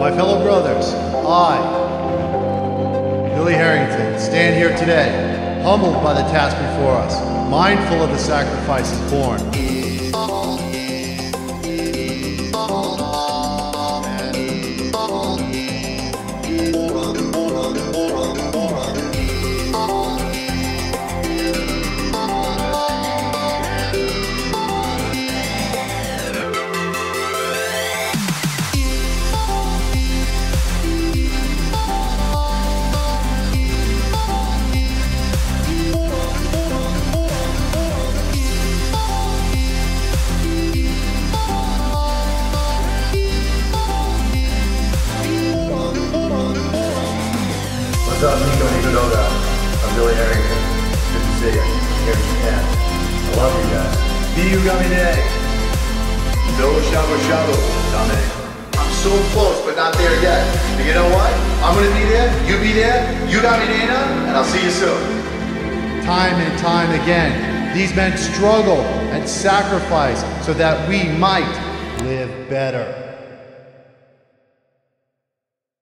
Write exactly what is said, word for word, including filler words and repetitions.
My fellow brothers, I, Billy Harrington, stand here today, humbled by the task before us, mindful of the sacrifices borne. What's up, Nico Nicodoga? I'm Billy Harrington. Good to see you. Here in Japan. I love you guys. Biyu Gamine. Do shabu shabu. Dame. I'm so close, but not there yet. But you know what? I'm gonna be there, you be there, you got me Nana, and I'll see you soon. Time and time again, these men struggle and sacrifice so that we might live better.